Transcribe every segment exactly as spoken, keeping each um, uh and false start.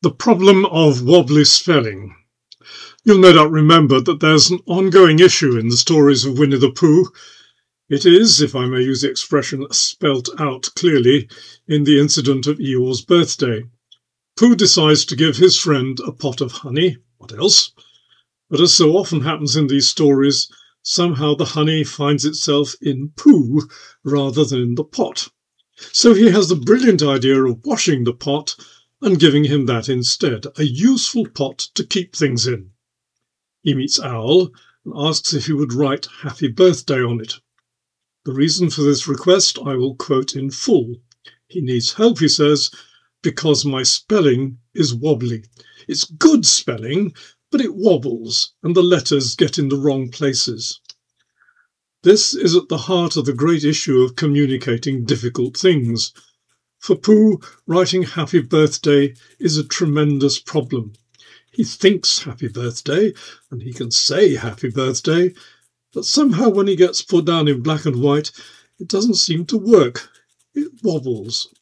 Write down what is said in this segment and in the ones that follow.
The problem of wobbly spelling. You'll no doubt remember that there's an ongoing issue in the stories of Winnie the Pooh. It is, if I may use the expression, spelt out clearly in the incident of Eeyore's birthday. Pooh decides to give his friend a pot of honey. What else? But as so often happens in these stories, somehow the honey finds itself in Pooh rather than in the pot. So he has the brilliant idea of washing the pot and giving him that instead, a useful pot to keep things in. He meets Owl and asks if he would write happy birthday on it. The reason for this request I will quote in full. He needs help, he says, because my spelling is wobbly. It's good spelling, but it wobbles and the letters get in the wrong places. This is at the heart of the great issue of communicating difficult things. For Pooh, writing happy birthday is a tremendous problem. He thinks happy birthday, and he can say happy birthday, but somehow when he gets put down in black and white, it doesn't seem to work. It wobbles.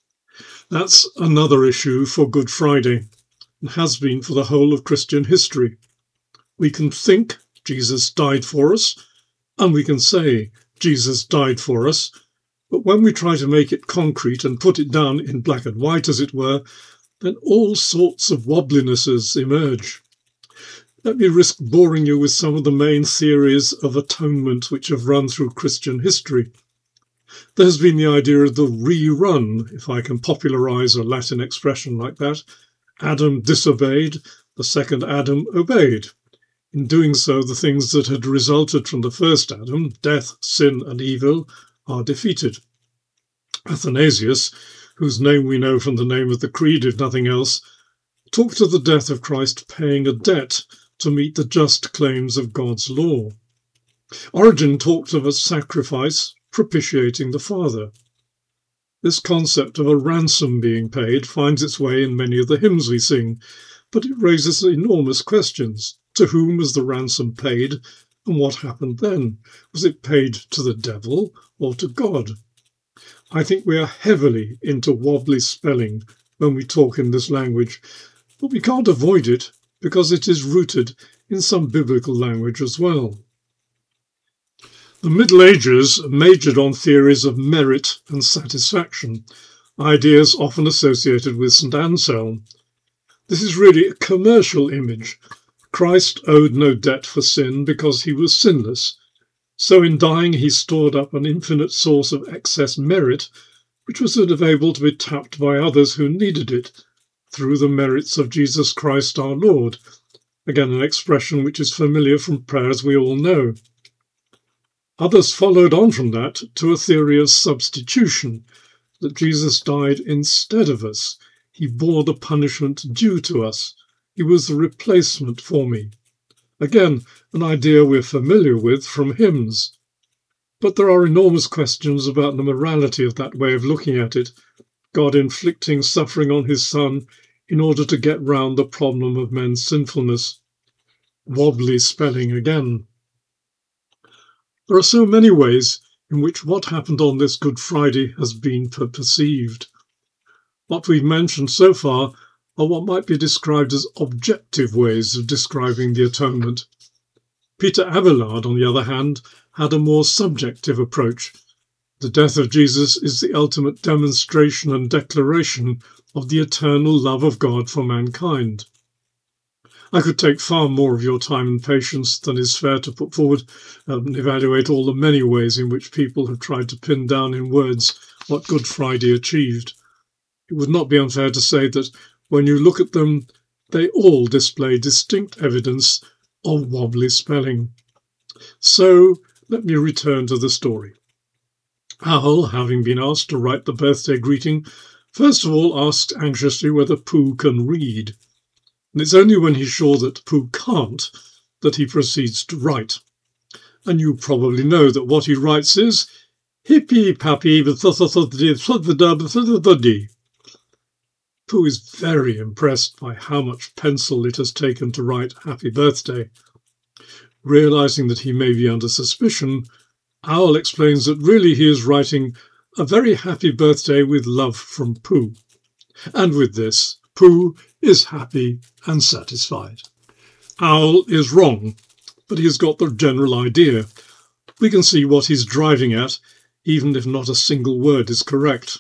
That's another issue for Good Friday, and has been for the whole of Christian history. We can think Jesus died for us, and we can say Jesus died for us, but when we try to make it concrete and put it down in black and white, as it were, then all sorts of wobblinesses emerge. Let me risk boring you with some of the main theories of atonement which have run through Christian history. There has been the idea of the rerun, if I can popularise a Latin expression like that. Adam disobeyed, the second Adam obeyed. In doing so, the things that had resulted from the first Adam, death, sin and evil, are defeated. Athanasius, whose name we know from the name of the Creed if nothing else, talked of the death of Christ paying a debt to meet the just claims of God's law. Origen talked of a sacrifice propitiating the Father. This concept of a ransom being paid finds its way in many of the hymns we sing, but it raises enormous questions. To whom was the ransom paid, and what happened then? Was it paid to the devil or to God? I think we are heavily into wobbly spelling when we talk in this language, but we can't avoid it because it is rooted in some biblical language as well. The Middle Ages majored on theories of merit and satisfaction, ideas often associated with Saint Anselm. This is really a commercial image. Christ owed no debt for sin because he was sinless. So in dying he stored up an infinite source of excess merit, which was sort of able to be tapped by others who needed it, through the merits of Jesus Christ our Lord. Again, an expression which is familiar from prayers we all know. Others followed on from that to a theory of substitution, that Jesus died instead of us. He bore the punishment due to us. He was the replacement for me. Again, an idea we're familiar with from hymns. But there are enormous questions about the morality of that way of looking at it, God inflicting suffering on his Son in order to get round the problem of men's sinfulness. Wobbly spelling again. There are so many ways in which what happened on this Good Friday has been perceived. What we've mentioned so far are what might be described as objective ways of describing the atonement. Peter Abelard, on the other hand, had a more subjective approach. The death of Jesus is the ultimate demonstration and declaration of the eternal love of God for mankind. I could take far more of your time and patience than is fair to put forward and evaluate all the many ways in which people have tried to pin down in words what Good Friday achieved. It would not be unfair to say that when you look at them, they all display distinct evidence of wobbly spelling. So let me return to the story. Owl, having been asked to write the birthday greeting, first of all asked anxiously whether Pooh can read. And it's only when he's sure that Pooh can't that he proceeds to write. And you probably know that what he writes is hippy pappy. Pooh is very impressed by how much pencil it has taken to write happy birthday. Realizing that he may be under suspicion, Owl explains that really he is writing a very happy birthday with love from Pooh. And with this, Pooh is happy and satisfied. Owl is wrong, but he's got the general idea. We can see what he's driving at, even if not a single word is correct.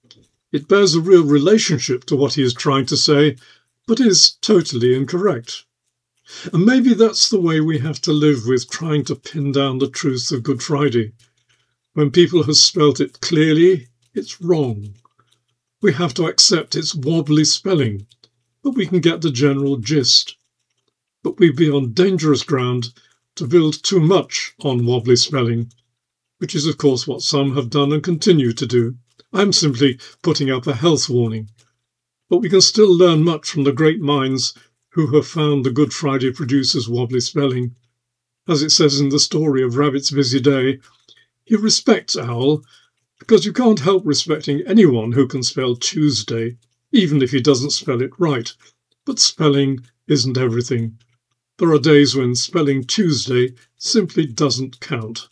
It bears a real relationship to what he is trying to say, but is totally incorrect. And maybe that's the way we have to live with trying to pin down the truth of Good Friday. When people have spelt it clearly, it's wrong. We have to accept its wobbly spelling, but we can get the general gist. But we'd be on dangerous ground to build too much on wobbly spelling, which is of course what some have done and continue to do. I'm simply putting up a health warning. But we can still learn much from the great minds who have found the Good Friday producer's wobbly spelling. As it says in the story of Rabbit's Busy Day, he respects Owl because you can't help respecting anyone who can spell Tuesday, even if he doesn't spell it right. But spelling isn't everything. There are days when spelling Tuesday simply doesn't count.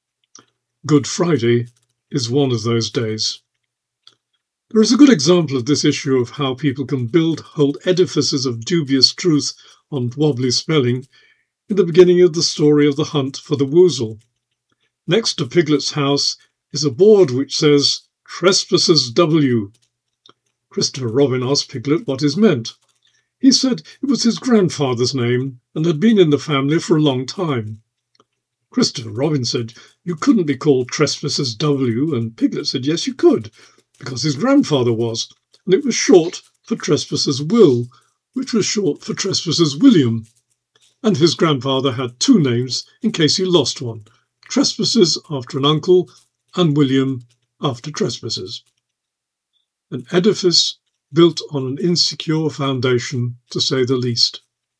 Good Friday is one of those days. There is a good example of this issue of how people can build whole edifices of dubious truth on wobbly spelling in the beginning of the story of the hunt for the woozle. Next to Piglet's house is a board which says, Trespassers W. Christopher Robin asked Piglet what is meant. He said it was his grandfather's name and had been in the family for a long time. Christopher Robin said you couldn't be called Trespassers W, and Piglet said yes you could, because his grandfather was, and it was short for Trespassers Will, which was short for Trespassers William. And his grandfather had two names in case he lost one, Trespassers after an uncle and William after Trespassers. An edifice built on an insecure foundation, to say the least.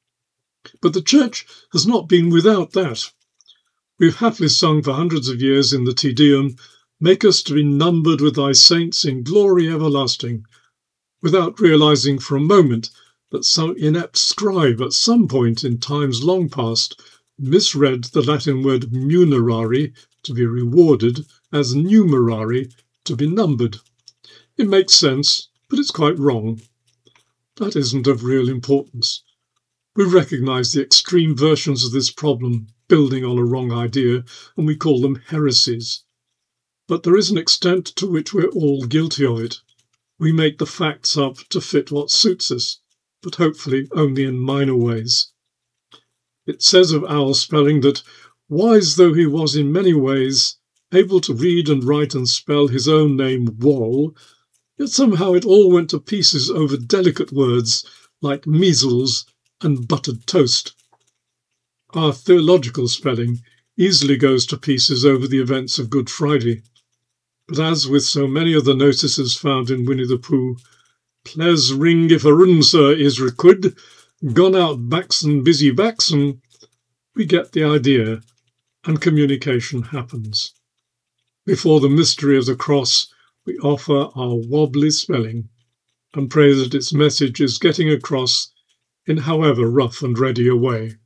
But the Church has not been without that. We've happily sung for hundreds of years in the Te Deum, Make us to be numbered with thy saints in glory everlasting, without realizing for a moment that some inept scribe at some point in times long past misread the Latin word munerari, to be rewarded, as numerari, to be numbered. It makes sense, but it's quite wrong. That isn't of real importance. We recognise the extreme versions of this problem, building on a wrong idea, and we call them heresies. But there is an extent to which we're all guilty of it. We make the facts up to fit what suits us, but hopefully only in minor ways. It says of Owl spelling that, wise though he was in many ways, able to read and write and spell his own name Wall, yet somehow it all went to pieces over delicate words like measles and buttered toast. Our theological spelling easily goes to pieces over the events of Good Friday. But as with so many of the notices found in Winnie the Pooh, Ples ring if a run, sir, is requid, gone out Baxen busy Baxen, we get the idea, and communication happens. Before the mystery of the cross, we offer our wobbly spelling, and pray that its message is getting across in however rough and ready a way.